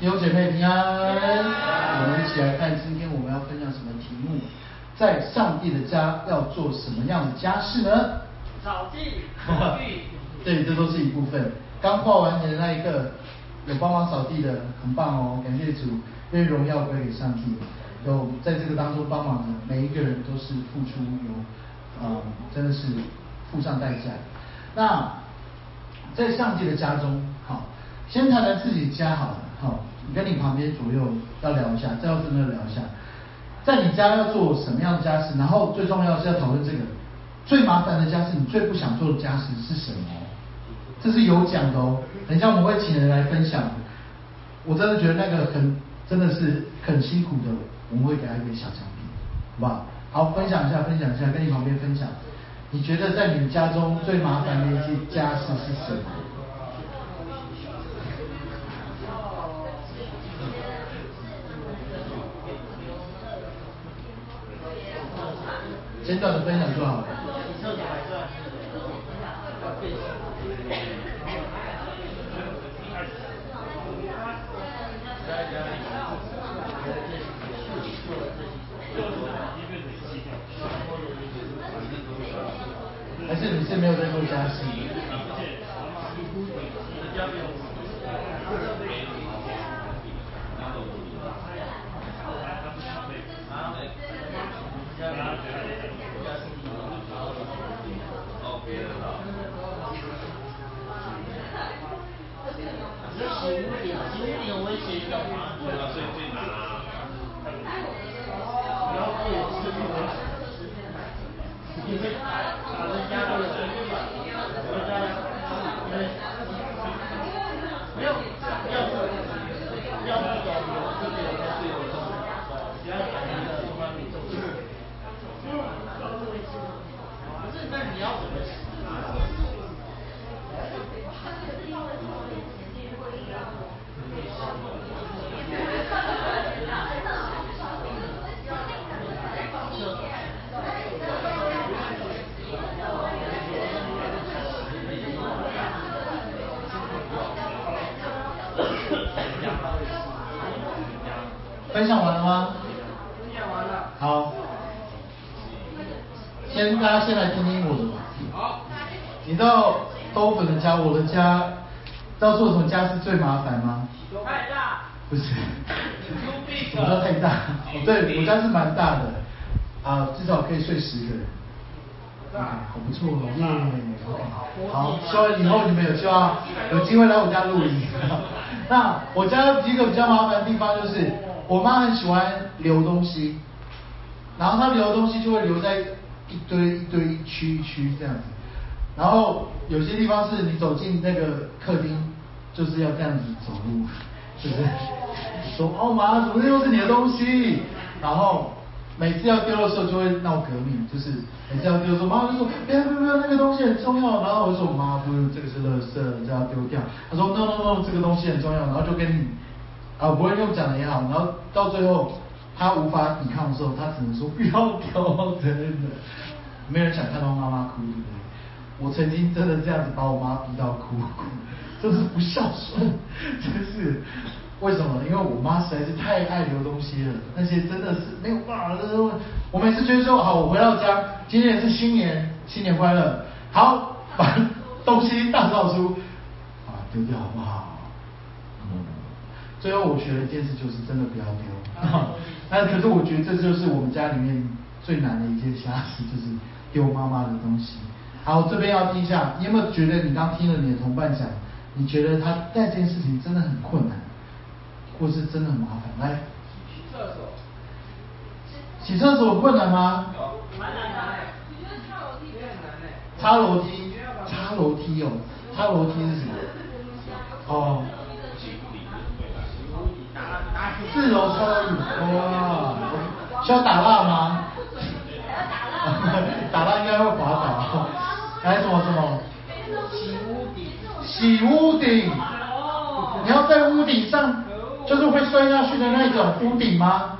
弟兄姐妹平安，我们一起来看今天我们要分享什么题目？在上帝的家要做什么样的家事呢？ 扫地、 对，这都是一部分。刚跨完年的那一个，有帮忙扫地的，很棒哦，感谢主，因为荣耀归给上帝。有在这个当中帮忙的每一个人都是付出真的是付上代价。那在上帝的家中，好，先谈谈自己家好了，好，你跟你旁边左右要聊一下，这要真的聊一下，在你家要做什么样的家事，然后最重要的是要讨论这个最麻烦的家事，你最不想做的家事是什么？这是有奖的哦。等一下我们会请人来分享，我真的觉得那个真的是很辛苦的，我们会给他一个小奖品，好不好？好，分享一下，跟你旁边分享，你觉得在你家中最麻烦的一些家事是什么？简短的分享就好了。还是你是没有在做家事？分享完了吗？ 分享完了。 好，大家先来听听我的吧。 好。 你知道兜粉的家，我的家，知道做什么家是最麻烦吗？ 太大。 不是。什么叫太大？对，我家是蛮大的，至少可以睡10个人。OK， 好不错哦，耶。OK， 好，希望以后你们有机会来我家录影。那我家一个比较麻烦的地方就是，我妈很喜欢留东西，然后她留的东西就会留在一堆一区这样子，然后有些地方是你走进那个客厅，就是要这样子走路，是不是？说哦妈，怎么又是你的东西？然后每次要丢的时候就会闹革命，就是每次要丢的时候，妈妈就说不要，那个东西很重要。然后我就说妈，不是，这个是垃圾，这要丢掉。她说 no， 这个东西很重要。然后就跟你不会用讲的也好，然后到最后她无法抵抗的时候，她只能说不要丢，真的。没人想看到妈妈哭，对不对？我曾经真的这样子把我妈逼到哭，真是不孝顺，真是。为什么？因为我妈实在是太爱留东西了，那些真的是没有办法。我每次觉得说好，我回到家，今天也是新年快乐，好，把东西大扫除，丢掉好不好？最后我学了一件事，就是真的不要丢。那可是我觉得这就是我们家里面最难的一件家事，就是丢妈妈的东西。好，这边要听一下，你有没有觉得你刚听了你的同伴讲，你觉得他这件事情真的很困难？或是真的很麻烦，来。洗厕所困难吗？ 蛮难的。 你觉得擦楼梯很难嘞？ 擦楼梯哦，擦楼梯是什么？哦。4楼擦到5，哇！需要打蜡吗？打蜡应该会滑倒。还有什么？洗屋顶。你要在屋顶上。就是会摔下去的那种屋顶吗？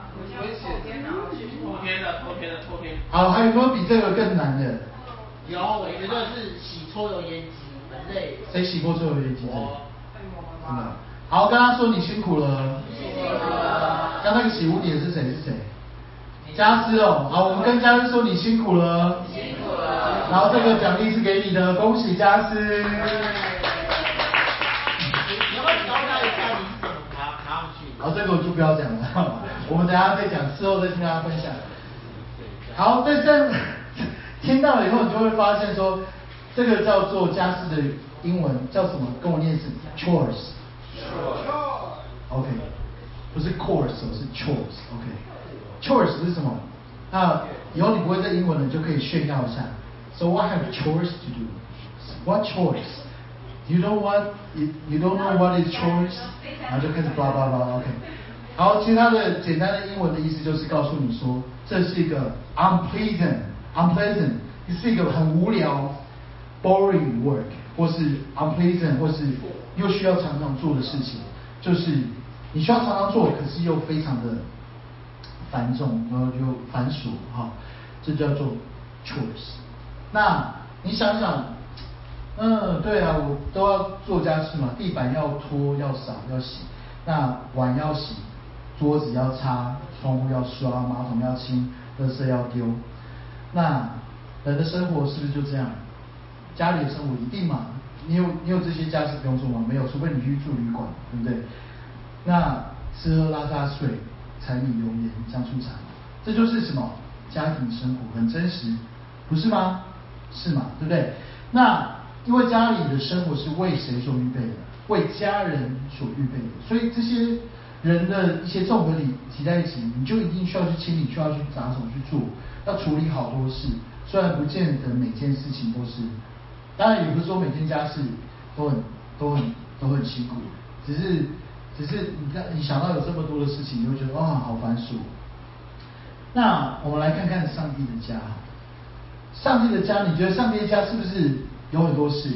脱天。 好，还有没有比这个更难的？ 有，我觉得是洗抽油烟机，很累。 谁洗过抽油烟机？真的？ 好，跟他说你辛苦了。刚那个洗污点是谁？是谁？家师哦。好，我们跟家师说你辛苦了。辛苦了。然后这个奖励是给你的，恭喜家师。 你要不要交代一下你是怎么爬上去？ 好，这个我就不要讲了，我们等一下再讲，事后再跟大家分享。好，在这听到了以后，你就会发现说，这个叫做家事的英文叫什么？跟我念是 chores。OK， 不是 course， 是 chores。OK，chores 是什么？那以后你不会这英文了，你就可以炫耀一下。So I have chores to do. What chores? You don't know what is chores？ 然后就开始叭叭叭 ，OK。好，其实它的简单的英文的意思就是告诉你说，这是一个 unpleasant， 是一个很无聊 boring work， 或是 unpleasant， 或是又需要常常做的事情，就是你需要常常做，可是又非常的繁重，然后又繁琐，哈，这叫做 chores。那你想想。对啊，我都要做家事嘛，地板要拖、要扫、要洗，那碗要洗，桌子要擦，窗户要刷，马桶要清，垃圾要丢。那人的生活是不是就这样？家里的生活一定嘛？你有这些家事不用做吗？没有，除非你去住旅馆，对不对？那吃喝拉撒睡、柴米油盐酱醋茶，这就是什么？家庭生活很真实，不是吗？是嘛？对不对？那因为家里的生活是为谁所预备的？为家人所预备的，所以这些人的一些综合体挤在一起，你就一定需要去清理，需要去着手去做，要处理好多事。虽然不见得每件事情都是，当然也不是说每件家事都很辛苦，只是你想到有这么多的事情，你会觉得哇好繁琐。那我们来看看上帝的家。上帝的家，你觉得上帝的家是不是有很多事？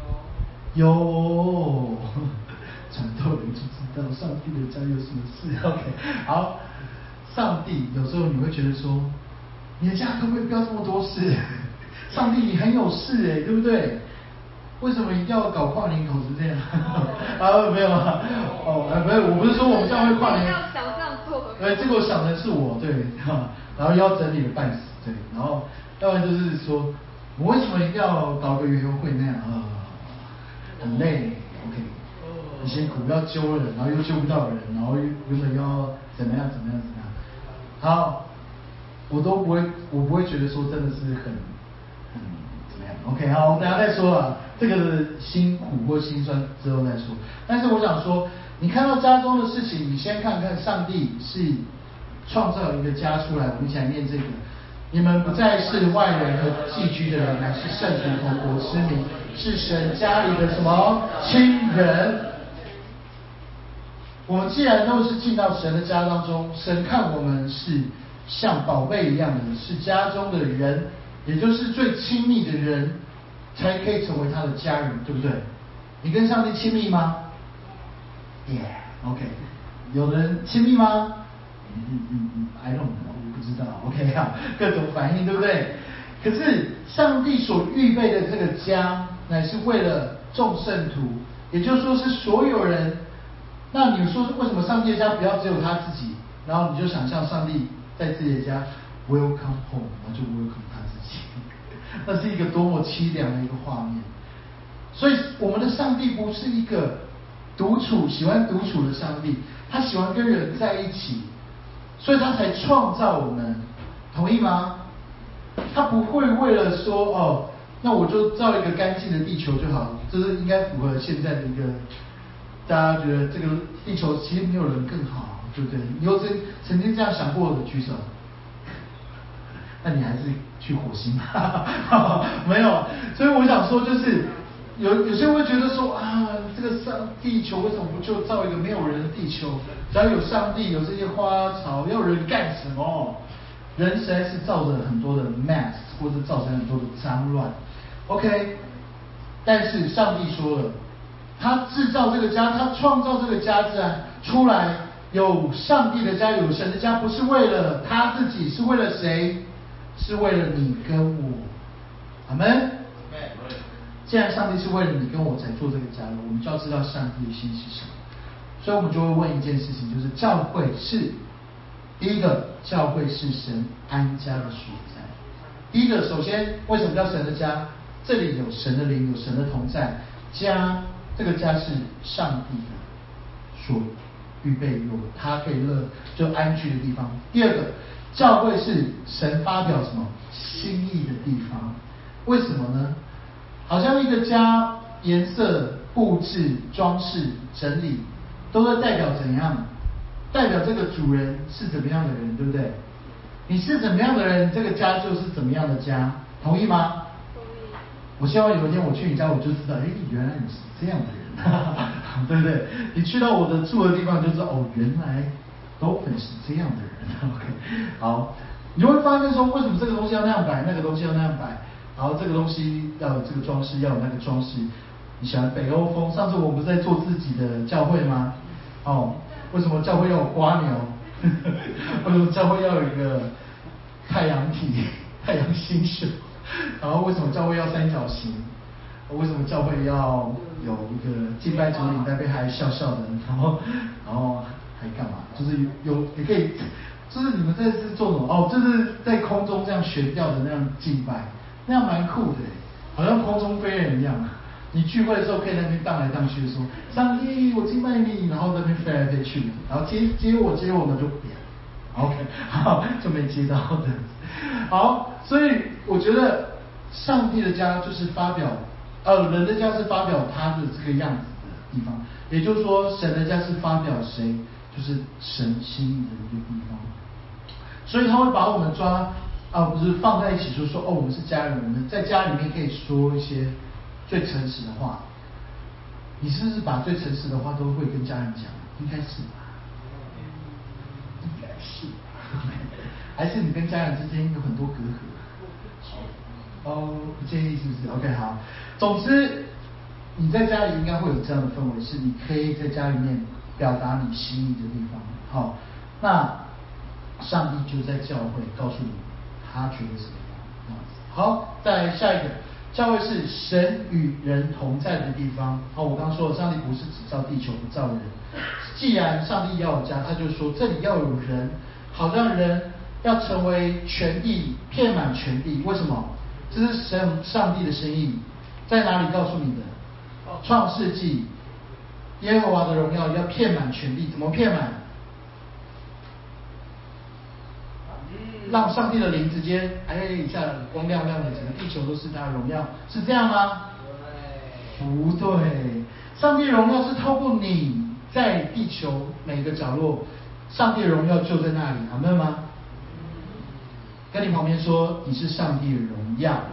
有，传道人就知道上帝的家有什么事。OK， 好，上帝有时候你会觉得说，你的家可不可以不要这么多事？上帝你很有事对不对？为什么一定要搞跨年口是这样？没有啊，没有，我不是说我们这样会跨年。 要想这样做。 这个我想的是我对，然后要整理的半死，对，然后要不然就是说，我为什么一定要搞个园游会那样很累 ，OK， 很辛苦，要揪人，然后又揪不到人，然后原本要怎么样。好，我不会觉得说真的是很怎么样 ，OK， 好，我们等一下再说了，这个的辛苦或辛酸之后再说。但是我想说，你看到家中的事情，你先看看上帝是创造一个家出来，我们一起来念这个。你们不再是外人和寄居的人，乃是圣徒同国之民，是神家里的什么亲人？我们既然都是进到神的家当中，神看我们是像宝贝一样的，是家中的人，也就是最亲密的人，才可以成为他的家人，对不对？你跟上帝亲密吗 ？Yeah，OK， 有人亲密吗？I don't know， 我不知道。OK 啊，各种反应，对不对？可是上帝所预备的这个家，乃是为了众圣徒，也就是说是所有人。那你说为什么上帝的家不要只有他自己？然后你就想象上帝在自己的家 welcome home， 然后就 welcome 他自己，那是一个多么凄凉的一个画面。所以我们的上帝不是一个独处喜欢独处的上帝，他喜欢跟人在一起，所以他才创造我们，同意吗？他不会为了说那我就造一个干净的地球就好，这是应该符合现在的一个。大家觉得这个地球其实没有人更好，对不对？你有曾经这样想过的举手？那你还是去火星吧？没有。所以我想说，就是有些人会觉得说这个地球为什么不就造一个没有人的地球？只要有上帝，有这些花草，要人干什么？人实在是造着很多的 mess， 或者造成很多的脏乱。OK， 但是上帝说了。他制造这个家，他创造这个家自然出来，有上帝的家，有神的家，不是为了他自己，是为了谁？是为了你跟我。阿们。既然上帝是为了你跟我才做这个家的，我们就要知道上帝的心是什么。 所以我们就会问一件事情，就是教会是第一个，教会是神安家的所在。第一个，首先为什么叫神的家？这里有神的灵，有神的同在。家，这个家是上帝的所预备有他可以就安居的地方。第二个，教会是神发表什么心意的地方。为什么呢？好像一个家颜色、布置、装饰、整理，都在代表怎样？代表这个主人是怎么样的人，对不对？你是怎么样的人，这个家就是怎么样的家，同意吗？同意。我希望有一天我去你家，我就知道，原来你是这样的人，对不对？你去到我的住的地方，就知道哦，原来Dolphin是这样的人。OK， 好，你就会发现说，为什么这个东西要那样摆，那个东西要那样摆，然后这个东西要有这个装饰，要有那个装饰。你喜欢北欧风？上次我们不是在做自己的教会吗？哦，为什么教会要有蝸牛？为什么教会要有一个太阳体、太阳星宿？然后为什么教会要三角形？为什么教会要有一个敬拜主领在背还笑笑的？然后还干嘛？就是也可以，就是你们这是做什么？哦，就是在空中这样悬吊的那样敬拜，那样蛮酷的，好像空中飞人一样。你聚会的时候可以在那边荡来荡去，说上帝，我敬拜你，然后在那边飞来飞去，然后接我呢就扁 ，OK， 好，就没接到的。好，所以我觉得上帝的家就是发表，人的家是发表他的这个样子的地方，也就是说，神的家是发表谁，就是神心意的一个地方。所以他会把我们不是放在一起，就说哦，我们是家人，我们在家里面可以说一些最诚实的话。你是不是把最诚实的话都会跟家人讲？应该是吧？应该是。还是你跟家人之间有很多隔阂？哦，不介意是不是 ？OK， 好。总之，你在家里应该会有这样的氛围，是你可以在家里面表达你心意的地方。好，那上帝就在教会告诉你，他觉得怎么样？好，再来下一个。教会是神与人同在的地方。好，我刚刚说了，上帝不是只造地球，不造人。既然上帝要有家，他就说这里要有人，好让人要成为全地，遍满全地。为什么？这是上帝的心意，在哪里告诉你的？创世纪，耶和华的荣耀要遍满全地，怎么遍满？让上帝的灵直接一下光亮亮的，整个地球都是他的荣耀，是这样吗？不对，上帝的荣耀是透过你在地球每个角落，上帝的荣耀就在那里，阿们吗？跟你旁边说，你是上帝的荣耀，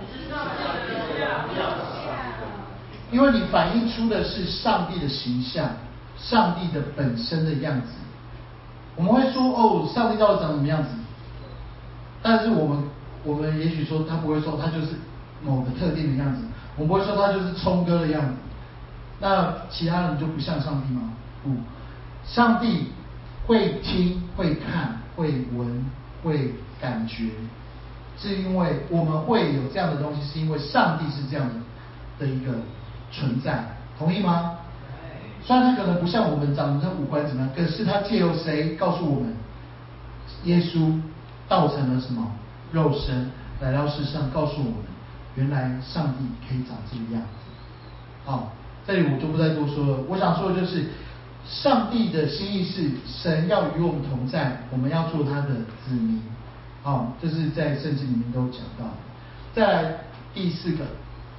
因为你反映出的是上帝的形象，上帝的本身的样子。我们会说哦，上帝到底长什么样子？但是我们也许说他不会说他就是某个特定的样子，我们不会说他就是聪哥的样子。那其他人就不像上帝吗？不，上帝会听、会看、会闻、会感觉，是因为我们会有这样的东西，是因为上帝是这样的一个存在，同意吗？虽然他可能不像我们长得五官怎么样，可是他借由谁告诉我们？耶稣道成了什么肉身来到世上，告诉我们原来上帝可以长这个样子。好，这里我就不再多说了。我想说的就是，上帝的心意是神要与我们同在，我们要做他的子民。好，这是在圣经里面都讲到的。再来第四个，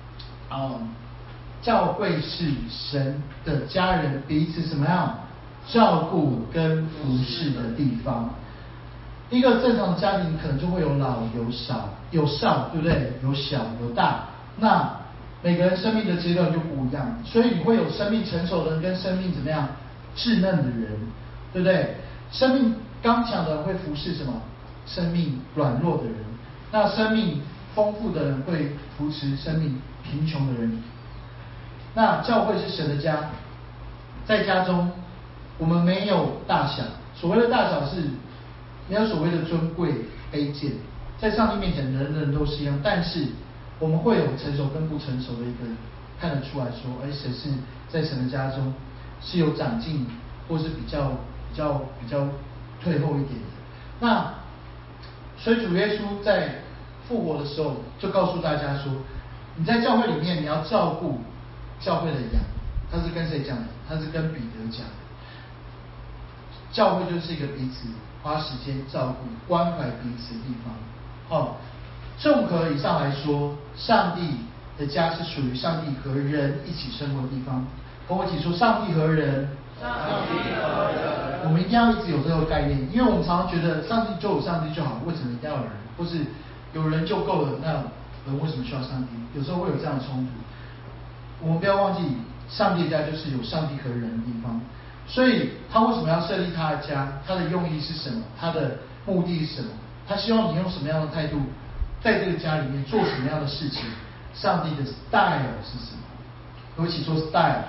教会是神的家人彼此什么样照顾跟服侍的地方。一个正常的家庭可能就会有老有少，对不对？有小有大，那每个人生命的阶段就不一样，所以你会有生命成熟的人跟生命怎么样稚嫩的人，对不对？生命刚强的人会服侍什么？生命软弱的人。那生命丰富的人会扶持生命贫穷的人。那教会是神的家，在家中我们没有大小，所谓的大小是没有所谓的尊贵卑贱，在上帝面前人人都是一样，但是我们会有成熟跟不成熟的一个看得出来说，谁是在神的家中是有长进， 或是比较退后一点的。那所以主耶稣在复活的时候就告诉大家说，你在教会里面你要照顾教会的羊。他是跟谁讲的？他是跟彼得讲的。教会就是一个彼此花时间照顾、关怀彼此的地方。综合以上来说，上帝的家是属于上帝和人一起生活的地方。跟我一起说，上帝和人。 上帝和人。 我们一定要一直有这个概念，因为我们常常觉得上帝就有上帝就好，为什么一定要有人？或是有人就够了，那人为什么需要上帝？有时候会有这样的冲突。我们不要忘记，上帝的家就是有上帝和人的地方。所以他为什么要设立他的家？他的用意是什么？他的目的是什么？他希望你用什么样的态度，在这个家里面做什么样的事情？上帝的 style 是什么？我们一起说 style。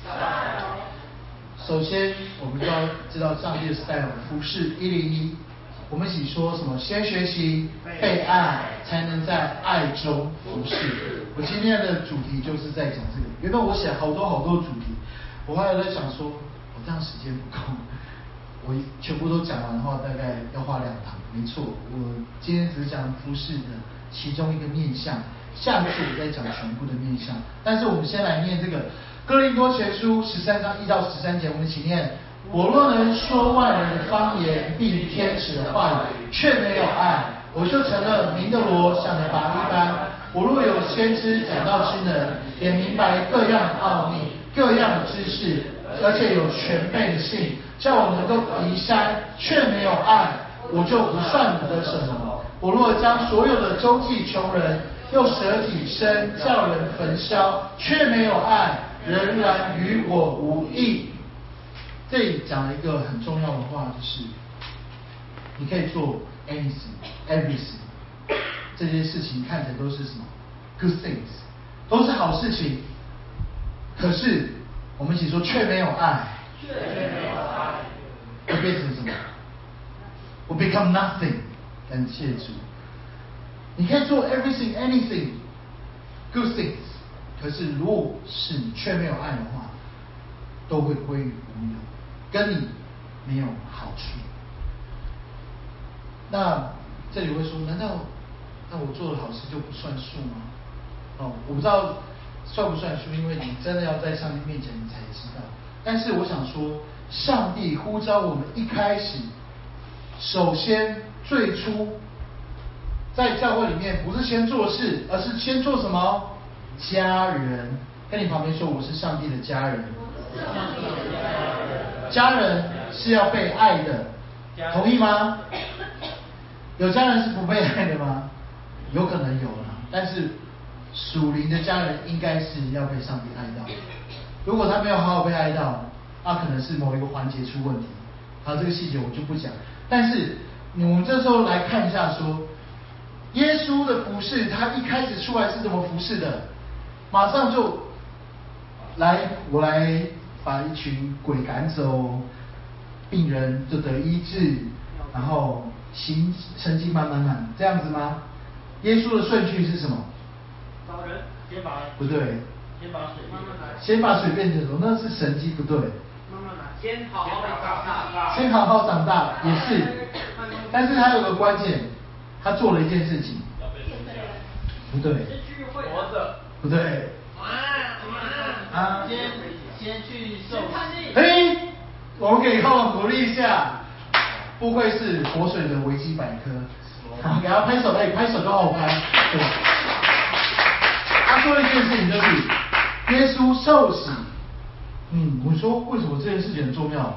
首先，我们就要知道上帝的 style。服事101，我们一起说什么？先学习被爱，才能在爱中服事。我今天的主题就是在讲这个。原本我写好多主题，我后来在想说，我这样时间不够，我全部都讲完的话，大概要花2堂。没错，我今天只是讲服事的其中一个面向，下次我再讲全部的面向。但是我们先来念这个哥林多前书13章1到13节，我们一起念。我若能说万人的方言，并天使的话语，却没有爱，我就成了鸣的锣，响的钹一般。我若有先知讲道之能，也明白各样的奥秘，各样的知识，而且有全备的信，叫我能够移山，却没有爱，我就不算得什么。我若将所有的周济穷人，又舍己身叫人焚烧，却没有爱，仍然与我无益。这里讲了一个很重要的话，就是你可以做 everything， 这些事情看起来都是什么 good things， 都是好事情。可是我们一起说，却没有爱，会变成什么？会 become nothing。感谢主，你可以做 everything anything good things， 可是如果是你却没有爱的话，都会归于无有，跟你没有好处。那这里会说，难道那我做的好事就不算数吗？我不知道算不算数，因为你真的要在上帝面前你才知道。但是我想说，上帝呼召我们一开始，首先最初在教会里面不是先做事，而是先做什么？家人。跟你旁边说，我是上帝的家人。家人是要被爱的，同意吗？有家人是不被爱的吗？有可能有啦，但是属灵的家人应该是要被上帝爱到。如果他没有好好被爱到，那可能是某一个环节出问题。好，这个细节我就不讲。但是我们这时候来看一下说，耶稣的服事，他一开始出来是怎么服事的？马上就我来把一群鬼赶走，病人就得医治，然后行神迹满，这样子吗？耶稣的顺序是什么？ 找人先把不对， 先把水慢慢来， 先把水变成什么？那是神迹，不对。 慢慢来，先好好长大， 先好好长大也是，但是他有个关键，他做了一件事情，不对， 活着， 不对， 先去受洗。 嘿，我们给后鼓励一下，不愧是活水的维基百科，好，给他拍手，拍手都好拍。对，他做了一件事情，就是耶稣受洗。我说为什么这件事情很重要？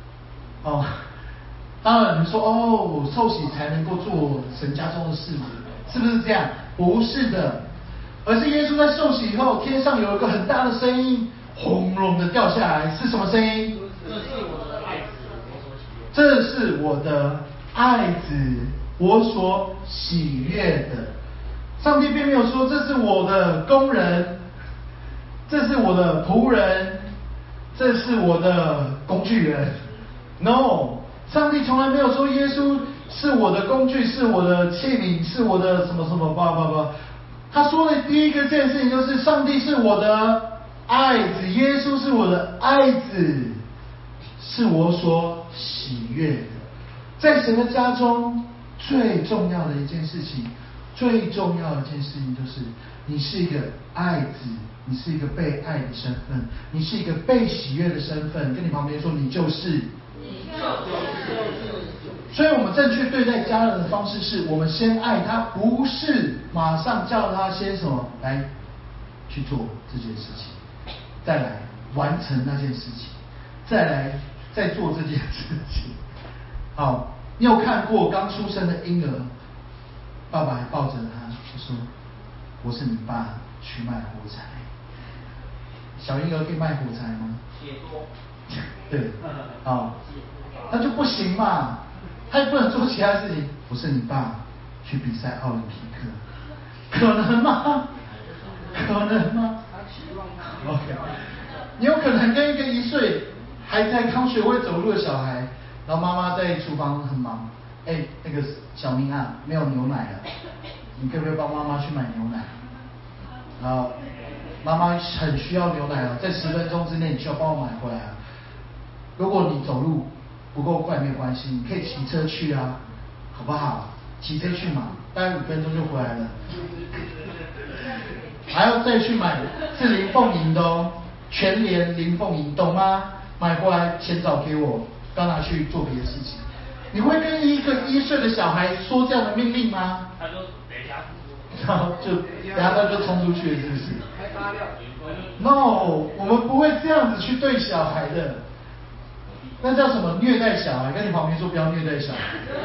当然你说受洗才能够做神家中的事情，是不是这样？不是的，而是耶稣在受洗以后，天上有一个很大的声音，轰隆的掉下来，是什么声音？这是我的爱子，我所喜悦的。上帝并没有说这是我的工人，这是我的仆人，这是我的工具人。No， 上帝从来没有说耶稣是我的工具，是我的器皿，是我的什么什么。他说的第一个件事情就是上帝是我的爱子，耶稣是我的爱子， 是我所喜悦的。在神的家中，最重要的一件事情，最重要的一件事情就是，你是一个爱子，你是一个被爱的身份，你是一个被喜悦的身份。跟你旁边说，你就是。所以我们正确对待家人的方式是，我们先爱他，不是马上叫他先什么来去做这件事情，再来完成那件事情，再做这件事情。好，你有看过刚出生的婴儿，爸爸还抱着他就说：“我是你爸，去卖火柴。”小婴儿可以卖火柴吗？对，那就不行嘛。他也不能做其他事情。我是你爸，去比赛奥林匹克，可能吗？可能吗 ？OK， 你有可能跟一个1岁还在刚学会走路的小孩，然后妈妈在厨房很忙，那个小明啊，没有牛奶了，你可不可以帮妈妈去买牛奶？然后妈妈很需要牛奶啊，在10分钟之内你需要帮我买回来啊。如果你走路不够快没有关系，你可以骑车去啊，好不好？骑车去嘛，大概5分钟就回来了。还要再去买，是林凤营的哦，全联林凤营，懂吗？买回来钱找给我，不要拿去做别的事情。你会跟一个1岁的小孩说这样的命令吗？ 他说等一下， 然后就等下他就冲出去了，是不是 ？No， 我们不会这样子去对小孩的。那叫什么虐待小孩？跟你旁边说不要虐待小孩。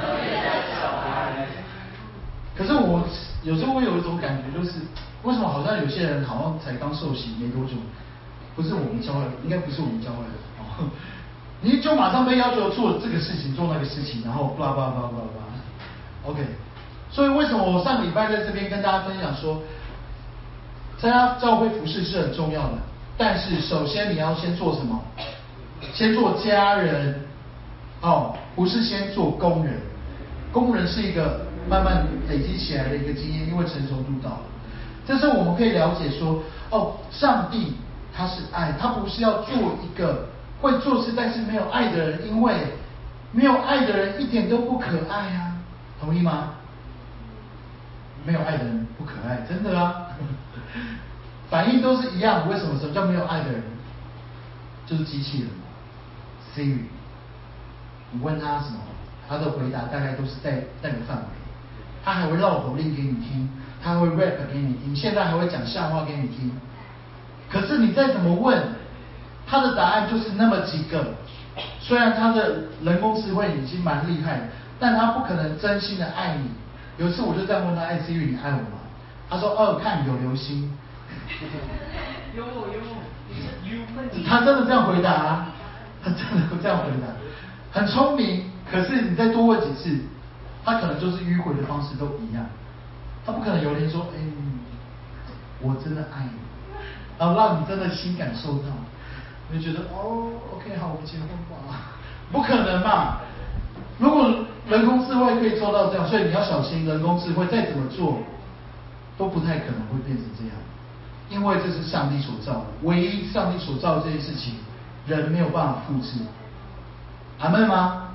可是我有时候会有一种感觉，就是为什么好像有些人好像才刚受洗没多久，不是我们教会的，应该不是我们教会的哦，你就马上被要求做这个事情，做那个事情，然后blah blah blah blah blah。OK， 所以为什么我上个礼拜在这边跟大家分享说，参加教会服事是很重要的，但是首先你要先做什么？先做家人，不是先做工人。工人是一个慢慢累积起来的一个经验，因为成熟度到了。这时候我们可以了解说，上帝他是爱，他不是要做一个会做事但是没有爱的人，因为没有爱的人一点都不可爱啊，同意吗？没有爱的人不可爱，真的啊，反应都是一样。为什么？什么叫没有爱的人？就是机器人。Siri， 你问他什么，他的回答大概都是在那个范围。他还会绕口令给你听，他会 rap 给你听，现在还会讲笑话给你听。可是你再怎么问，他的答案就是那么几个。虽然他的人工智慧已经蛮厉害，但他不可能真心的爱你。有一次我就这样问他：“Siri， 你爱我吗？”他说：“看有流星。” 有， 他真的这样回答啊。他真的会这样回答，很聪明。可是你再多问几次，他可能就是迂回的方式都一样。他不可能有人说：“我真的爱你。”然后让你真的心感受到，你就觉得OK， 好，我们结婚吧。不可能嘛！如果人工智慧可以做到这样，所以你要小心，人工智慧再怎么做，都不太可能会变成这样，因为这是上帝所造的，唯一上帝所造的这件事情。人没有办法复制，阿们吗？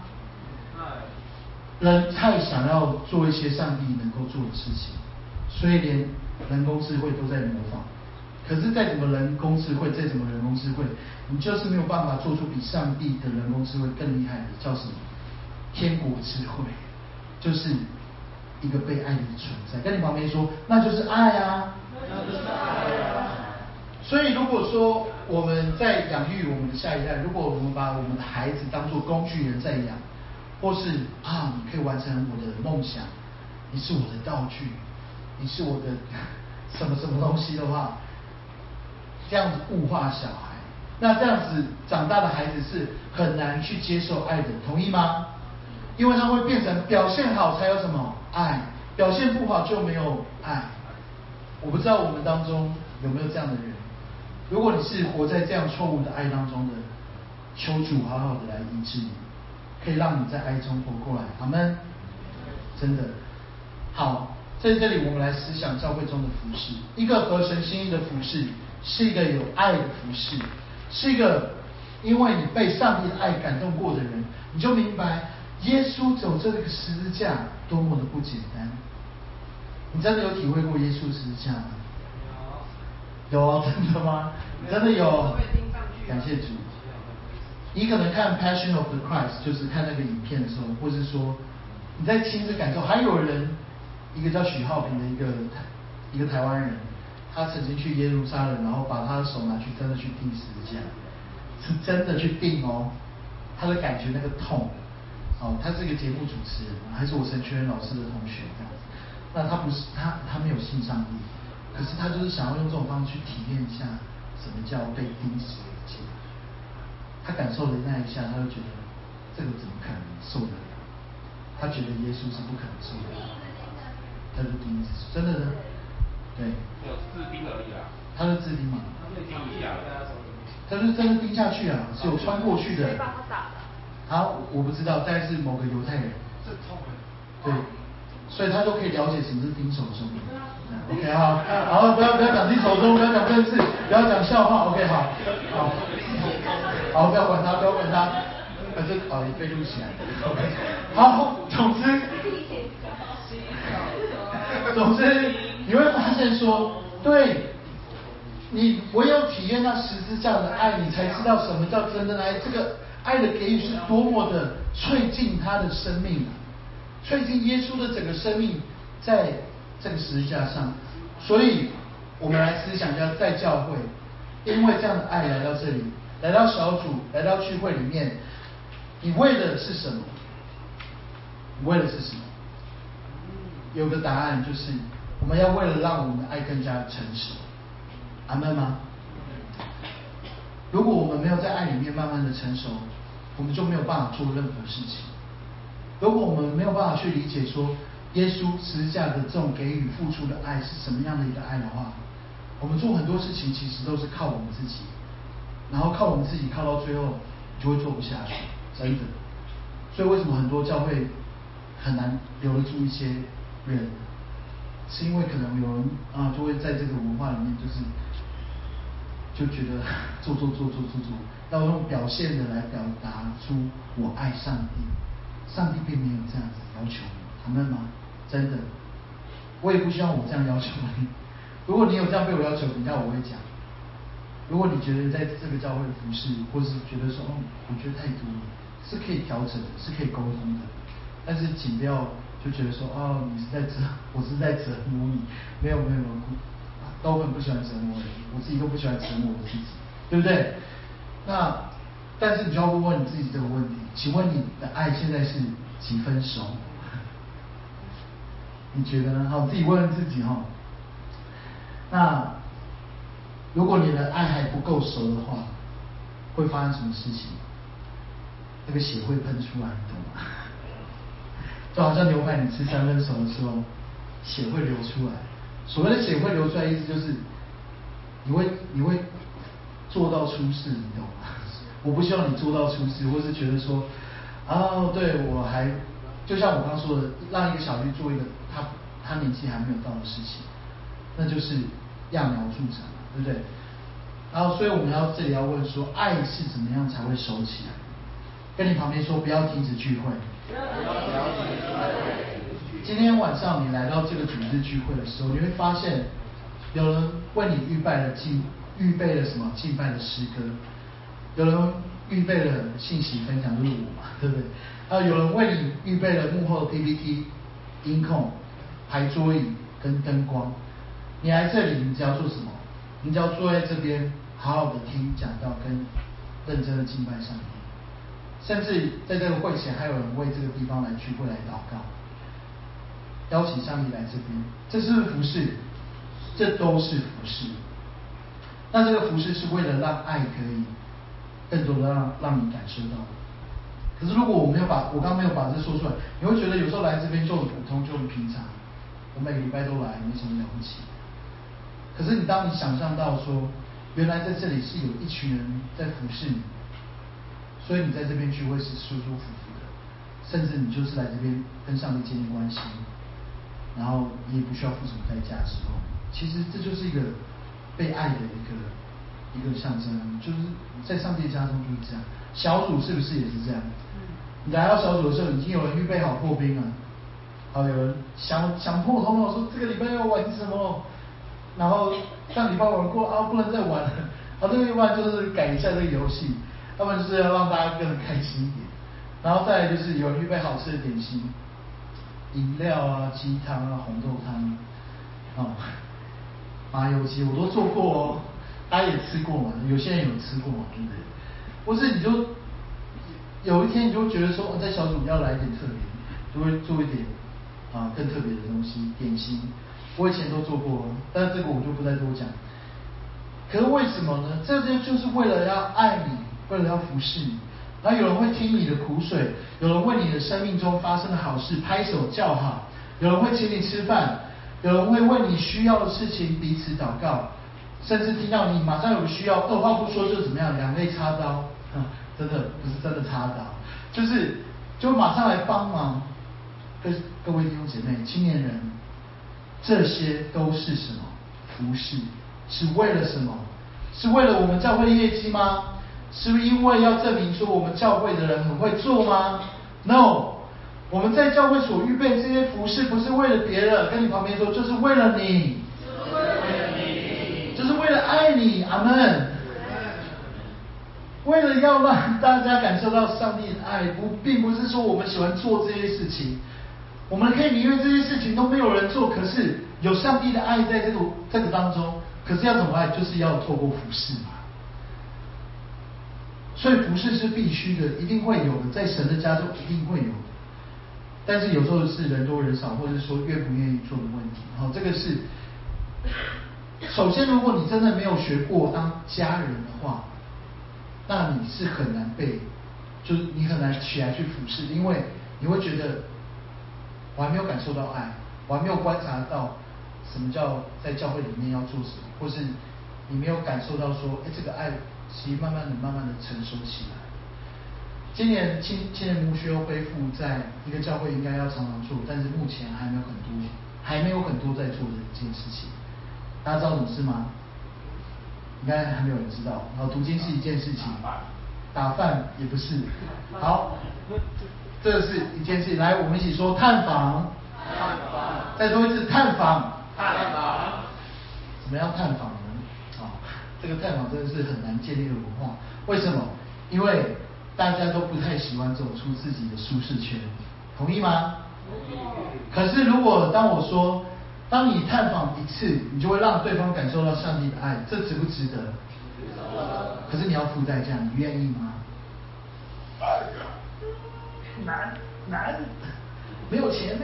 人太想要做一些上帝能够做的事情，所以连人工智慧都在模仿。可是再怎么人工智慧，你就是没有办法做出比上帝的人工智慧更厉害的，叫什么？天国智慧，就是一个被爱的存在。跟你旁边说，那就是爱啊。所以如果说我们在养育我们的下一代，如果我们把我们的孩子当作工具人在养，或是你可以完成我的梦想，你是我的道具，你是我的什么什么东西的话，这样子物化小孩，那这样子长大的孩子是很难去接受爱的，同意吗？因为他会变成表现好才有什么爱，表现不好就没有爱。我不知道我们当中有没有这样的人。如果你是活在这样错误的爱当中的，求主好好的来医治你，可以让你在爱中活过来。阿们。真的好，在这里我们来思想教会中的服事，一个合神心意的服事，是一个有爱的服事，是一个因为你被上帝的爱感动过的人，你就明白耶稣走这个十字架多么的不简单。你真的有体会过耶稣十字架吗？有，真的吗？真的有。感谢主。你可能看《Passion of the Christ》，就是看那个影片的时候，或是说你在亲自感受。还有人，一个叫许浩平的一个台湾人，他曾经去耶路撒冷，然后把他的手拿去真的去钉十字架，是真的去钉哦。他的感觉那个痛，他是一个节目主持人，还是我神学院老师的同学这样子。那他不是他没有信上帝，可是他就是想要用这种方式去体验一下什么叫被钉十字架。他感受了那一下，他就觉得这个怎么可能受得了？他觉得耶稣是不可能受得了，他就钉子，真的呢，对。 有自钉而已啦。 他是自钉嘛？ 钉一下。 他是真的钉下去啊，是有穿过去的。 谁帮他打的？ 我不知道，大概是某个犹太人。 这痛的。 对，所以他就可以了解什么是钉手中。OK， 好，不要讲钉手中，不要讲政治，不要讲笑话。OK， 好，不要管他，可是也被录起来。好，总之，你会发现说，对，你唯有体验到十字架的爱，你才知道什么叫真正的爱。这个爱的给予是多么的粹尽他的生命，粹尽耶稣的整个生命在这个十字架上。所以，我们来思想一下，在教会，因为这样的爱来到这里，来到小组，来到聚会里面，你为的是什么？你为的是什么？有个答案就是，我们要为了让我们的爱更加成熟。阿们吗？如果我们没有在爱里面慢慢的成熟，我们就没有办法做任何事情。如果我们没有办法去理解说，耶稣十字架的这种给予付出的爱是什么样的一个爱的话，我们做很多事情其实都是靠我们自己，然后靠我们自己靠到最后就会做不下去，真的。所以为什么很多教会很难留得住一些人，是因为可能有人就会在这个文化里面就觉得做，要用表现的来表达出我爱上帝。上帝并没有这样子要求你，他们吗？真的，我也不希望我这样要求你。如果你有这样被我要求，你看我会讲。如果你觉得在这个教会服侍，或是觉得说我觉得太多了，是可以调整的，是可以沟通的。但是请不要就觉得说你是在我是在折磨你，没有，都很不喜欢折磨人，我自己都不喜欢折磨我自己，对不对？但是你就要问你自己这个问题，请问你的爱现在是几分熟？你觉得呢？好，自己问问自己哈。那如果你的爱还不够熟的话，会发生什么事情？那个血会喷出来，你懂吗？就好像牛排你吃3分熟的时候，血会流出来。所谓的血会流出来，意思就是你会做到出事，你懂吗？我不希望你做到出事，或是觉得说对，我还就像我刚说的，让一个小鱼做一个他年纪还没有到的事情，那就是揠苗助长，对不对？然后，所以我们这里要问说，爱是怎么样才会熟起来？跟你旁边说，不要停止聚会。今天晚上你来到这个主日聚会的时候，你会发现有人为你预备了什么敬拜的诗歌，有人预备了信息分享，就是我嘛，对不对？有人为你预备了幕后的 PPT、音控、排桌椅跟灯光。你来这里，你只要做什么？你只要坐在这边，好好的听讲道，跟认真的敬拜上帝。甚至在这个会前，还有人为这个地方来聚会来祷告，邀请上帝来这边。这是不是服事？这都是服事。那这个服事是为了让爱可以更多的让你感受到的。可是如果我刚刚没有把这说出来，你会觉得有时候来这边就很普通，就很平常。我每个礼拜都来，没什么了不起。可是当你想象到说，原来在这里是有一群人在服侍你，所以你在这边聚会是舒舒服服的，甚至你就是来这边跟上帝建立关系，然后你也不需要付什么代价的时候，其实这就是一个被爱的一个象征，就是在上帝家中就是这样。小组是不是也是这样？你来到小组的时候，已经有人预备好破冰了，有人想破头脑说这个礼拜要玩什么，然后上礼拜玩过啊，不能再玩了，这个礼拜就是改一下这个游戏，要不然就是要让大家更开心一点。然后再来就是有人预备好吃的点心，饮料啊、鸡汤啊、红豆汤麻油鸡我都做过哦，大家也吃过嘛，有些人有吃过嘛，对不对？或是你就有一天你就觉得说，在小组要来一点特别，就会做一点更特别的东西，点心。我以前都做过，但是这个我就不再多讲。可是为什么呢？这些就是为了要爱你，为了要服侍你。然后有人会听你的苦水，有人为你的生命中发生的好事拍手叫好，有人会请你吃饭，有人会为你需要的事情彼此祷告，甚至听到你马上有需要，二话不说就怎么样，两肋插刀，真的不是真的插刀，就马上来帮忙。各位弟兄姐妹、青年人，这些都是什么？服侍，是为了什么？是为了我们教会的业绩吗？是不是因为要证明说我们教会的人很会做吗 ？No， 我们在教会所预备这些服侍，不是为了别人，跟你旁边说，就是为了你，就是为了爱你，阿们。为了要让大家感受到上帝的爱，并不是说我们喜欢做这些事情，我们可以宁愿这些事情都没有人做，可是有上帝的爱在这个当中。可是要怎么爱，就是要透过服侍嘛。所以服侍是必须的，一定会有的，在神的家中一定会有的。但是有时候是人多人少，或者说愿不愿意做的问题。这个是首先，如果你真的没有学过当家人的话，那你是很难就是你很难起来去服侍，因为你会觉得我还没有感受到爱，我还没有观察到什么叫在教会里面要做什么，或是你没有感受到说，这个爱其实慢慢的成熟起来。今年青年牧区又恢复在一个教会应该要常常做，但是目前还没有很多在做的一件事情。大家知道什么事吗？应该还没有人知道。读经是一件事情，打饭也不是。好，这是一件事情。来，我们一起说探访。再说一次探访。怎么样探访呢？这个探访真的是很难建立的文化。为什么？因为大家都不太喜欢走出自己的舒适圈，同意吗？可是如果当我说，当你探访一次，你就会让对方感受到上帝的爱，这值不值得？可是你要付代价，你愿意吗？难，没有钱，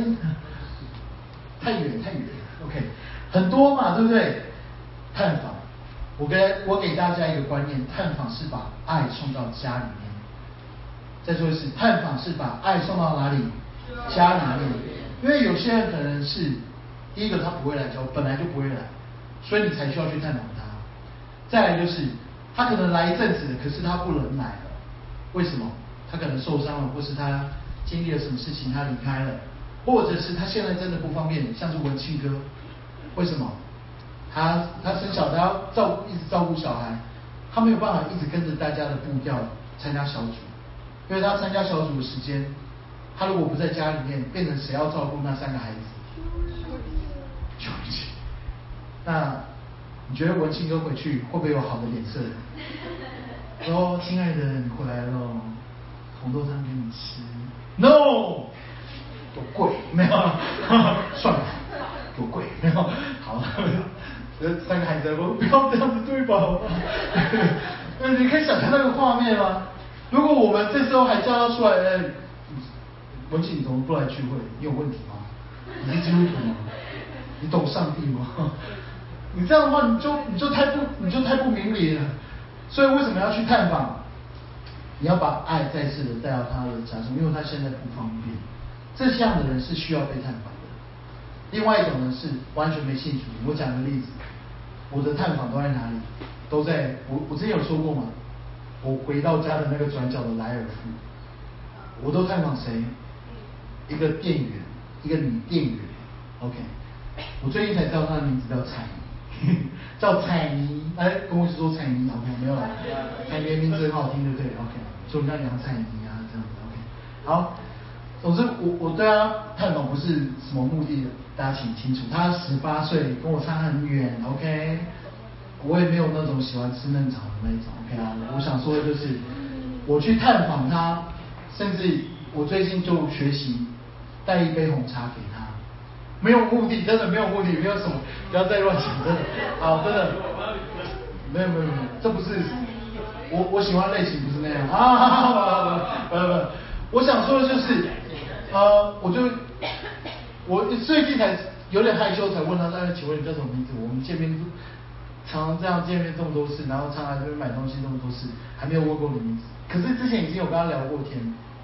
太远。OK， 很多嘛，对不对？探访，我给大家一个观念，探访是把爱送到家里面。再说一次，探访是把爱送到哪里？家里面。因为有些人可能是第一个他不会来教，本来就不会来，所以你才需要去探访他。再来就是他可能来一阵子的，可是他不能来了，为什么？他可能受伤了，或是他经历了什么事情，他离开了，或者是他现在真的不方便，像是文庆哥，为什么？他生小孩要一直照顾小孩，他没有办法一直跟着大家的步调参加小组，因为他参加小组的时间，他如果不在家里面，变成谁要照顾那3个孩子？就那你觉得文庆哥回去会不会有好的脸色？说亲爱的，你回来了，红豆汤给你吃。No， 多贵，没有，算了，多贵，没有，好了。这3个孩子说不要这样子对吧？你可以想象那个画面吗？如果我们这时候还叫他出来，文庆，你怎么不来聚会？你有问题吗？你是基督徒吗？你懂上帝吗？你这样的话，你就太不明理了。所以为什么要去探访？你要把爱再次的带到他的家中，因为他现在不方便。这样的人是需要被探访的。另外一种呢是完全没兴趣。我讲个例子，我的探访都在哪里？都在我之前有说过嘛，我回到家的那个转角的莱尔富，我都探访谁？一个店员，一个女店员。OK， 我最近才知道她的名字叫彩叫彩妮，跟我一起说彩妮 ，OK 没有了，彩妮的名字很好听，对不对 ？OK， 所以我们叫杨彩妮啊，这样子 OK。好，总之我对他探访不是什么目的的，大家请清楚，他18岁，跟我差很远 ，OK。我也没有那种喜欢吃嫩草的那一种 ，OK 啊。我想说的就是，我去探访他，甚至我最近就学习带一杯红茶给他。没有目的，真的没有目的，没有什么，不要再乱想，真的，好，真的，没有，这不是我喜欢类型不是那样啊，不，我想说的就是，我最近才有点害羞，才问他，请问你叫什么名字？我们见面常常这样见面这么多次，然后常来这边买东西这么多次，还没有问过你名字，可是之前已经有跟他聊过天，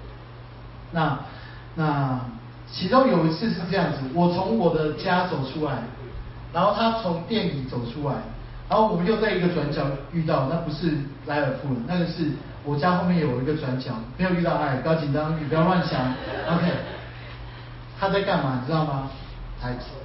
那。其中有一次是这样子，我从我的家走出来，然后他从店里走出来，然后我们又在一个转角遇到，那不是莱尔富了，那个是我家后面有一个转角，没有遇到爱，不要紧张，你不要乱想 ，OK。他在干嘛？你知道吗？他在抽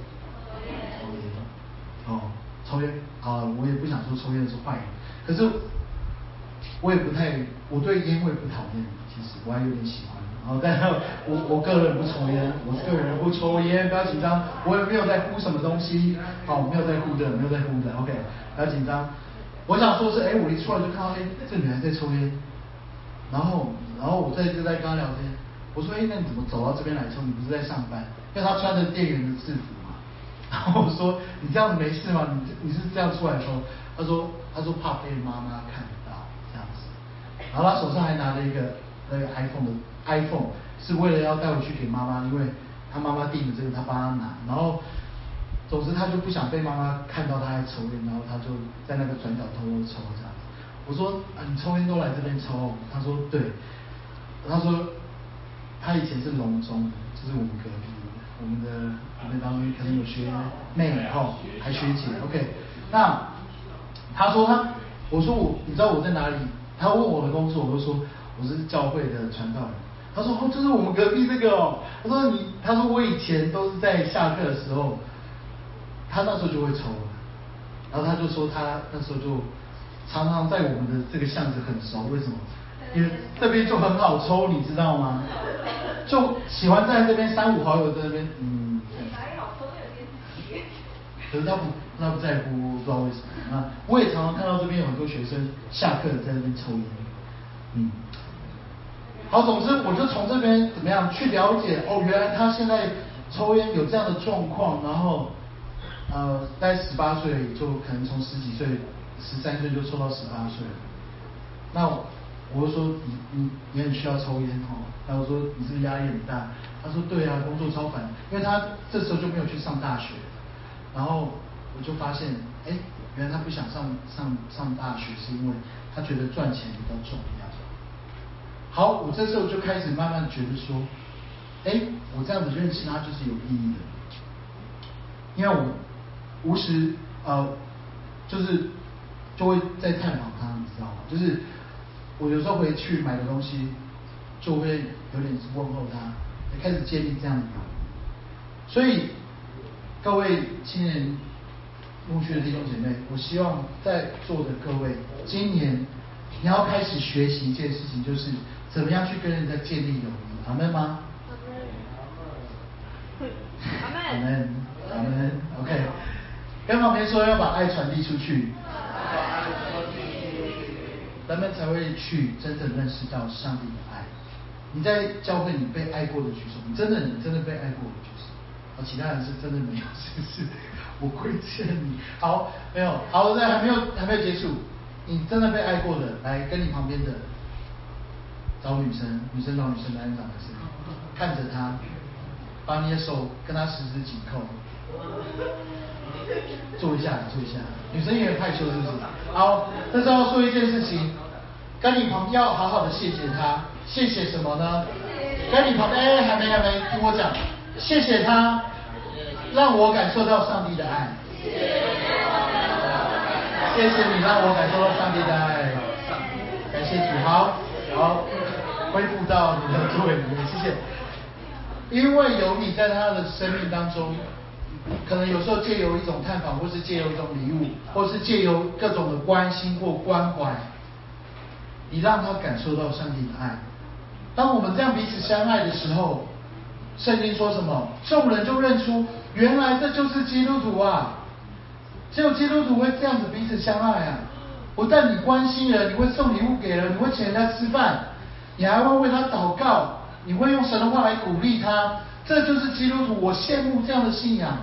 烟。抽烟啊，我也不想说抽烟是坏人，可是我对烟味不讨厌，其实我还有点喜欢。但我个人不抽烟，不要紧张，我也没有在呼什么东西，没有在呼的 ，OK， 不要紧张。我想说是，我一出来就看到，这女孩在抽烟，然后我就在跟她聊天，我说，那你怎么走到这边来抽？你不是在上班？因为她穿着店员的制服嘛。然后我说，你这样子没事吗？你是这样出来抽？她说怕被妈妈看到这样子，然后她手上还拿了一个那个 iPhone 是为了要带回去给妈妈，因为他妈妈订的这个，他帮他拿。然后，总之他就不想被妈妈看到他在抽烟，然后他就在那个转角偷偷抽这样子。我说你抽烟都来这边抽？他说对。他说他以前是隆中的，就是我们隔壁我们的当中可能有学妹还学姐 OK。那他说我说你知道我在哪里？他问我的工作，我就说我是教会的传道人。他说就是我们隔壁这个哦。他说我以前都是在下课的时候，他那时候就会抽了，然后他就说他那时候就常常在我们的这个巷子很熟，为什么？因为这边就很好抽，你知道吗？就喜欢在这边3、5好友在那边，可是他不在乎，不知道为什么。我也常常看到这边有很多学生下课在那边抽烟，好，总之我就从这边怎么样去了解原来他现在抽烟有这样的状况，然后大概18岁就可能从10几岁、13岁就抽到18岁了。那我就说你很需要抽烟然后我说你是不是压力很大？他说对啊，工作超烦，因为他这时候就没有去上大学，然后我就发现原来他不想上大学是因为他觉得赚钱比较重要。好，我这时候就开始慢慢觉得说，我这样子认识他就是有意义的，因为我无时就会在探访他，你知道吗？就是我有时候回去买个东西，就会有点问候他，开始建立这样的友谊。所以各位青年牧区的弟兄姐妹，我希望在座的各位，今年你要开始学习一件事情，就是怎么样去跟人家建立友谊，阿们吗？阿们，阿们 ，OK。跟旁边说要把爱传递出去，人们才会去真正认识到上帝的爱。你在教会你被爱过的举手，你真的被爱过的举手。其他人是真的没有，是不是？我亏欠你。好，没有，好，还没有结束。你真的被爱过的，来跟你旁边的找女生找女生，男人找男生，看着他，把你的手跟他十指紧扣，做一下。女生也很害羞，是不是？好，这时候要说一件事情，跟你旁边要好好的谢谢他，谢谢什么呢？跟你旁边，还没，听我讲，谢谢他，让我感受到上帝的爱。谢谢你让我感受到上帝的爱，感谢主。好，恢复到你的座位里面，谢谢。因为有你在他的生命当中， 可能有时候借由一种探访，或是借由一种礼物，或是借由各种的关心或关怀，你让他感受到上帝的爱。当我们这样彼此相爱的时候，圣经说什么？众人就认出，原来这就是基督徒啊！只有基督徒会这样子彼此相爱啊！不但你关心人，你会送礼物给人，你会请人家吃饭，你还会为他祷告，你会用神的话来鼓励他，这就是基督徒。我羡慕这样的信仰。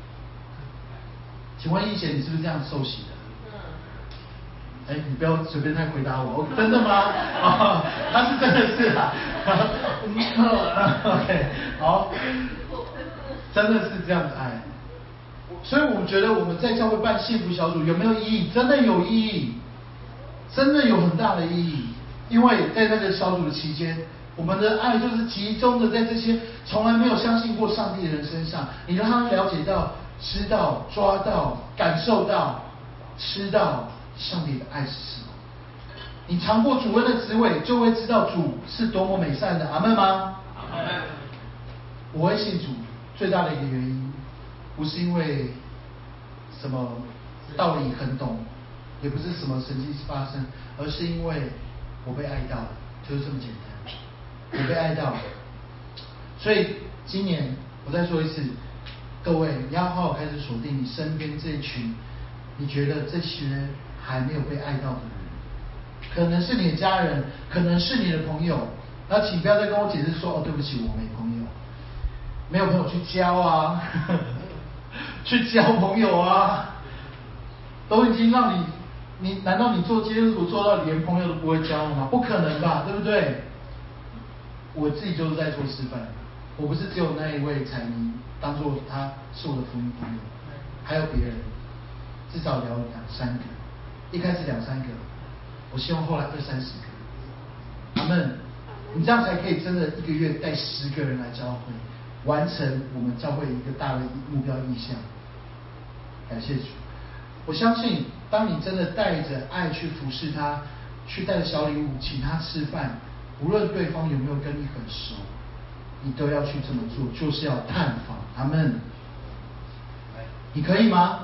请问易贤，你是不是这样受洗的？哎，你不要随便太回答我，真的吗？哦，他是真的是啊。OK， 好，真的是这样的爱。所以我觉得我们在教会办幸福小组有没有意义？真的有意义，真的有很大的意义。因为在那个小组的期间，我们的爱就是集中的在这些从来没有相信过上帝的人身上，你让他了解到、知道、抓到、感受到、吃到上帝的爱是什么。你尝过主恩的滋味，就会知道主是多么美善的。阿们吗？阿们。我会信主最大的一个原因，不是因为什么道理很懂，也不是什么神迹发生，而是因为我被爱到了，就是这么简单。我被爱到了，所以今年我再说一次，各位你要好好开始锁定你身边这一群，你觉得这些还没有被爱到的人，可能是你的家人，可能是你的朋友。那请不要再跟我解释说，哦，对不起，我没朋友，没有朋友去交啊，去交朋友啊，都已经让你难道你做基督徒做到连朋友都不会交了吗？不可能吧，对不对？我自己就是在做示范，我不是只有那一位彩妮当做他是我的福音朋友，还有别人，至少聊2-3个，一开始2-3个，我希望后来20-30个。阿们，你这样才可以真的一个月带10个人来教会，完成我们教会一个大的目标意向。感谢主，我相信当你真的带着爱去服侍他，去带着小礼物请他吃饭，无论对方有没有跟你很熟，你都要去这么做，就是要探访。阿们，你可以吗？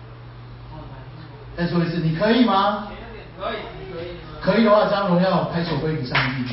再说一次，你可以吗？ 可以。 可以的话，将荣耀拍手归给上帝。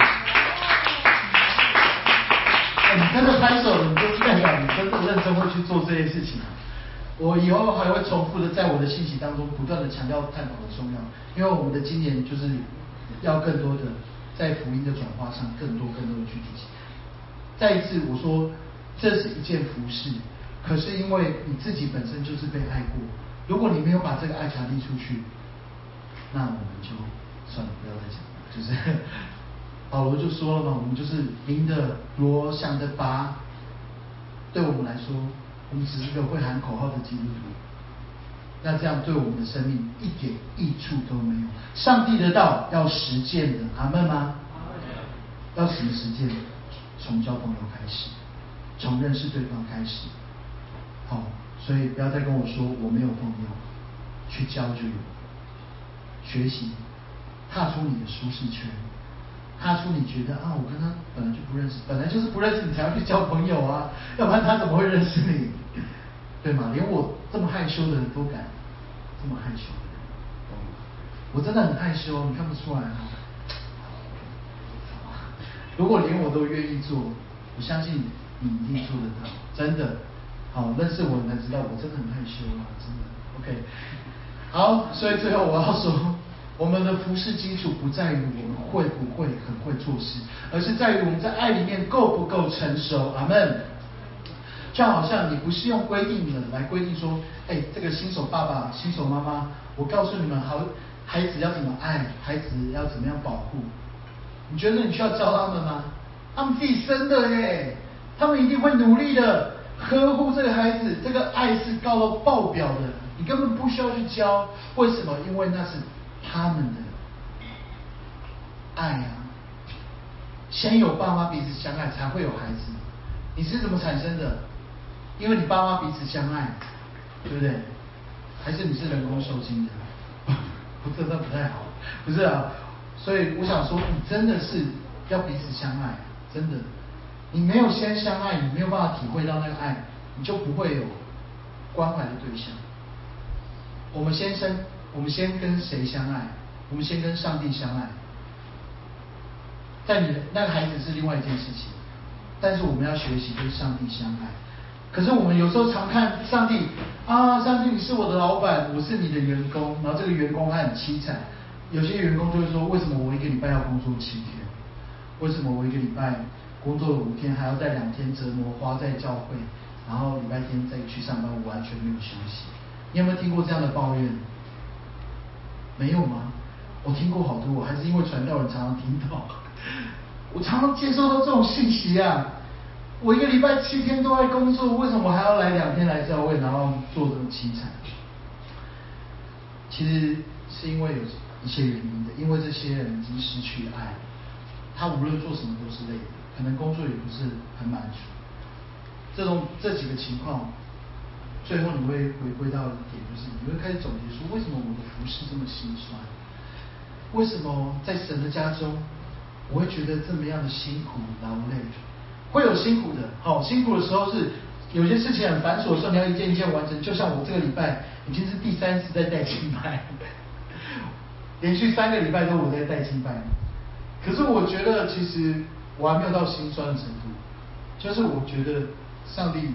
你真的拍手了，你就代表你真的认真会去做这些事情。我以后还会重复的在我的信息当中不断的强调探讨的重要，因为我们的今年就是要更多的在福音的转化上更多的去提醒。再一次我说，这是一件服事，可是因为你自己本身就是被爱过，如果你没有把这个爱传递出去，那我们就算了，不要再讲了。就是保罗就说了嘛，我们就是鸣的锣响的拔，对我们来说，我们只是个会喊口号的基督徒，那这样对我们的生命一点益处都没有。上帝的道要实践的，阿们吗？要怎么实践？从交朋友开始，从认识对方开始。好，所以不要再跟我说我没有朋友，去交就有。学习，踏出你的舒适圈，踏出你觉得啊，我跟他本来就不认识，本来就是不认识你才要去交朋友啊，要不然他怎么会认识你？对吗？连我这么害羞的人都敢这么害羞的人，懂吗？我真的很害羞，你看不出来哈。如果连我都愿意做，我相信你一定做得到，真的。好，认识我你才知道我真的很害羞啊，真的。OK， 好，所以最后我要说，我们的服事基础不在于我们会不会很会做事，而是在于我们在爱里面够不够成熟。阿们。就好像你不是用规定的来规定说，这个新手爸爸、新手妈妈，我告诉你们，孩子要怎么爱，孩子要怎么样保护。你觉得你需要教他们吗？他们自己生的耶，他们一定会努力的呵护这个孩子，这个爱是高到爆表的，你根本不需要去教。为什么？因为那是他们的爱啊。先有爸妈彼此相爱，才会有孩子。你是怎么产生的？因为你爸妈彼此相爱，对不对？还是你是人工受精的？这不太好，不是啊。所以我想说，你真的是要彼此相爱，真的。你没有先相爱，你没有办法体会到那个爱，你就不会有关怀的对象。我们先跟谁相爱？我们先跟上帝相爱。但你的那个孩子是另外一件事情，但是我们要学习跟上帝相爱。可是我们有时候常看上帝啊，上帝你是我的老板，我是你的员工，然后这个员工他很凄惨。有些员工就会说，为什么我一个礼拜要工作7天？为什么我一个礼拜工作5天，还要带2天折磨花在教会，然后礼拜天再去上班，我完全没有休息。你有没有听过这样的抱怨？没有吗？我听过好多，我还是因为传道人常常听到，我常常接收到这种信息啊。我一个礼拜7天都在工作，为什么我还要来2天来教会，然后做这么凄惨？其实是因为有一些原因的，因为这些人已经失去爱，他无论做什么都是累的，可能工作也不是很满足。这几个情况，最后你会回归到一点，就是你会开始总结说，为什么我的服事这么心酸？为什么在神的家中，我会觉得这么样的辛苦劳累？会有辛苦的，辛苦的时候是有些事情很繁琐的时候，你要一件一件完成。就像我这个礼拜已经是第3次在带敬拜，连续3个礼拜都我在带敬拜。可是我觉得其实我还没有到心酸的程度，就是我觉得上帝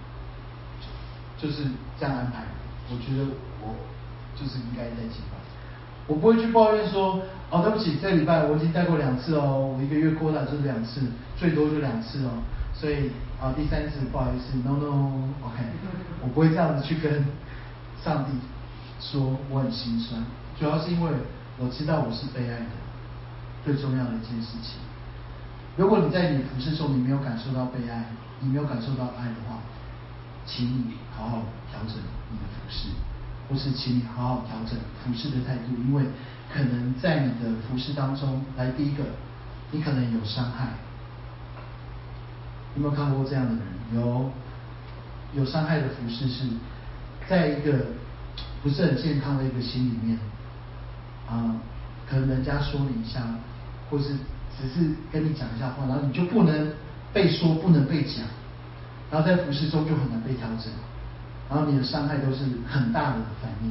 就是这样安排，我觉得我就是应该带敬拜。我不会去抱怨说，对不起，这个礼拜我已经带过2次哦，我1个月quota就是2次，最多就2次哦，所以第3次不好意思 ，no no，OK， 我不会这样子去跟上帝说我很心酸，主要是因为我知道我是被爱的，最重要的一件事情。如果你在你服事中你没有感受到被爱，你没有感受到爱的话，请你好好调整你的服事。或是请你好好调整服事的态度，因为可能在你的服事当中，来第一个，你可能有伤害。有没有看过这样的人？有伤害的服事是在一个不是很健康的一个心里面，可能人家说你一下，或是只是跟你讲一下话，然后你就不能被说，不能被讲，然后在服事中就很难被调整。然后你的伤害都是很大的反应。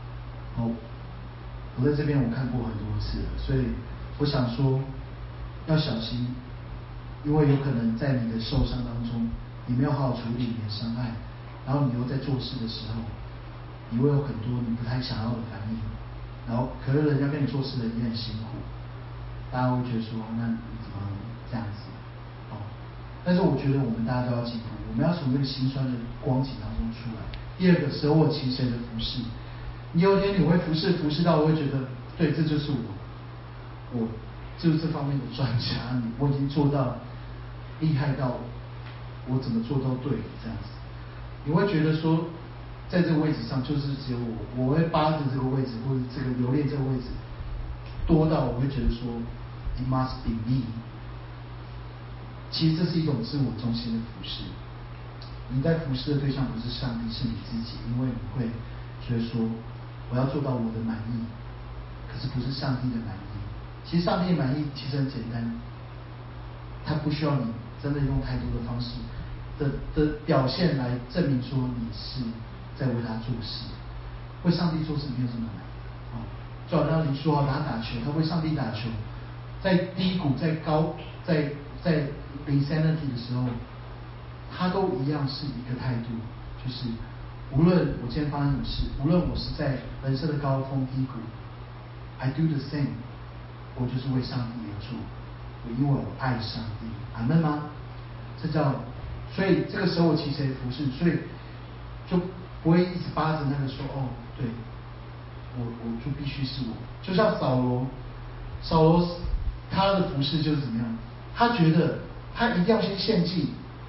我在这边我看过很多次了，所以我想说要小心，因为有可能在你的受伤当中，你没有好好处理你的伤害，然后你又在做事的时候，你会有很多你不太想要的反应，然后可是人家跟你做事的也很辛苦，大家会觉得说，那你怎么这样子？但是我觉得我们大家都要进步，我们要从这个心酸的光景当中出来。第二个，舍我其谁的服事。你有一天你会服事到，我会觉得，对，这就是我就是这方面的专家，我已经做到厉害到我怎么做都对这样子。你会觉得说，在这个位置上就是只有我会扒着这个位置，或者这个留恋这个位置多到我会觉得说 ，it must be me。其实这是一种自我中心的服事。你在服事的对象不是上帝，是你自己，因为你会觉得说，我要做到我的满意，可是不是上帝的满意。其实上帝的满意其实很简单，他不需要你真的用太多的方式的表现来证明说你是在为他做事。为上帝做事没有这么难。就好像你说他打球，他为上帝打球，在低谷、在 insanity 的时候，他都一样是一个态度，就是无论我今天发生什么事，无论我是在人生的高峰低谷 ，I do the same， 我就是为上帝而做，因为我爱上帝，阿们吗？这叫，所以这个时候我其实也服事，所以就不会一直扒着那个说，对，我就必须是我，就像扫罗他的服事就是怎么样，他觉得他一定要先献祭，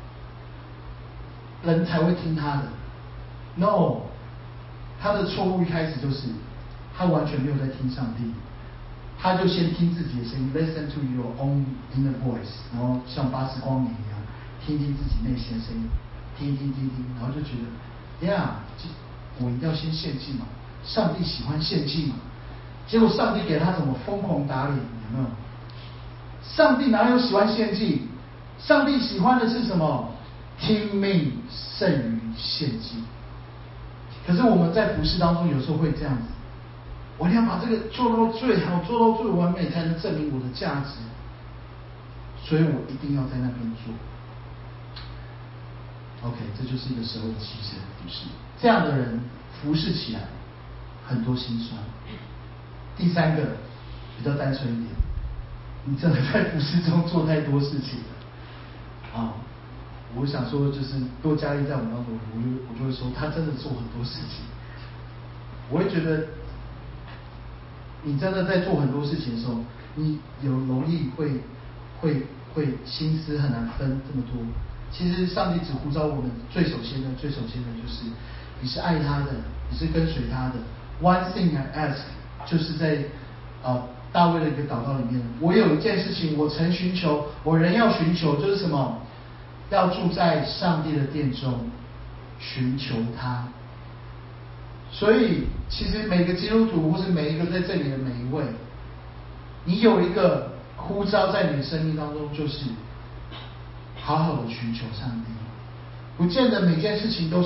人才会听他的。No， 他的错误一开始就是他完全没有在听上帝，他就先听自己的声音 ，listen to your own inner voice， 然后像巴斯光年一样，听听自己内心的声音，听，然后就觉得，我一定要先献祭嘛，上帝喜欢献祭嘛，结果上帝给他怎么疯狂打脸，有没有？上帝哪有喜欢献祭？上帝喜欢的是什么？听命胜于献祭。 可是我们在服事当中有时候会这样子，我一定要把这个做到最好，做到最完美，才能证明我的价值，所以我一定要在那边做。OK， 这就是一个社会期待的服事，这样的人服事起来很多辛酸。第三个比较单纯一点，你真的在服事中做太多事情了啊！我想说，就是多加利在我们当中，我就会说，他真的做很多事情。我会觉得，你真的在做很多事情的时候，你容易会心思很难分这么多。其实上帝只呼召我们最首先的就是，你是爱他的，你是跟随他的。One thing I ask， 就是在大卫的一个祷告里面，我有一件事情我曾寻求，我仍要寻求，就是什么？要住在上帝的殿中，寻求他。所以，其实每个基督徒，或是每一个在这里的每一位，你有一个呼召在你的生命当中，就是好好的寻求上帝，不见得每件事情都是